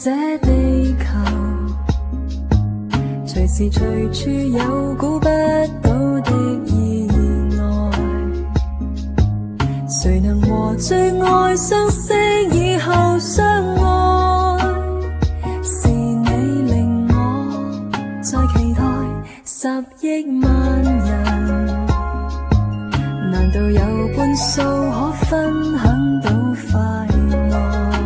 这地球，隨時隨處有估不到的意外，誰能和最愛相識以後相愛？是你令我在期待10億萬人，難道有半數可分享到快樂？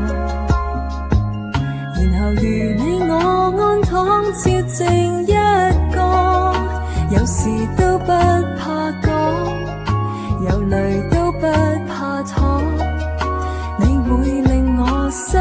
然後如你我安躺照靜一個，有事都不怕講，有淚都不怕淌，你會令我心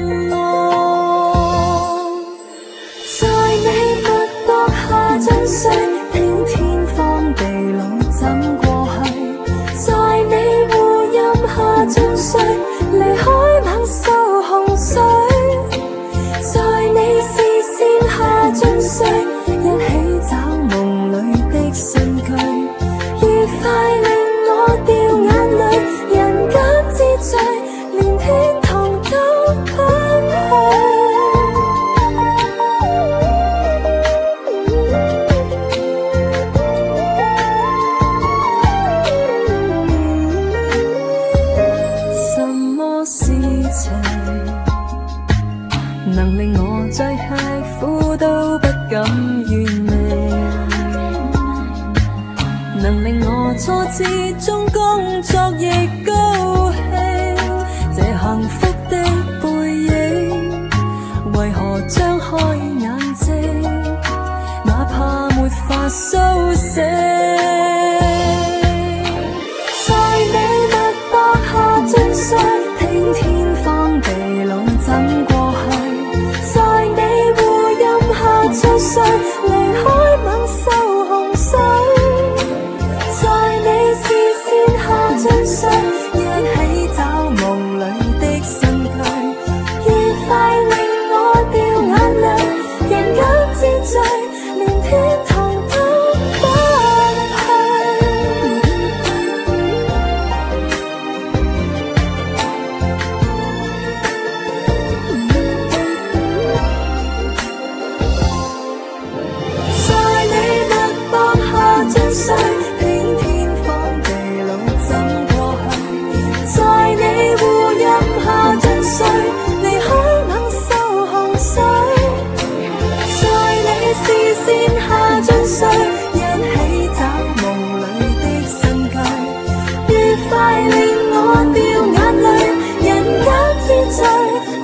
安。在你脈搏下進睡，聽天荒地老怎過去？在你護蔭下進睡，離開猛獸洪水。在你視線下進睡，一起找夢裏的新居，愉快令我掉眼淚，人間之最，連天堂都不去。什麼事情能令我再吃苦都不敢怨命，能令我挫折中工作亦高興？這幸福的背影，為何張開眼睛，哪怕沒法甦醒？在你脈搏下進睡，聽天荒地老怎過去？在你護蔭下醉睡，離開猛獸洪水。在你視線下進睡，一起找夢裏的新居，愉快令我掉眼淚，人間之最，連天堂都不在你脈搏下進睡，聽天荒地老怎過去？在你護蔭下進睡，離開猛獸洪水。在你視線下進睡，一起找夢裏的新居，愉快令我掉眼淚，人間之最。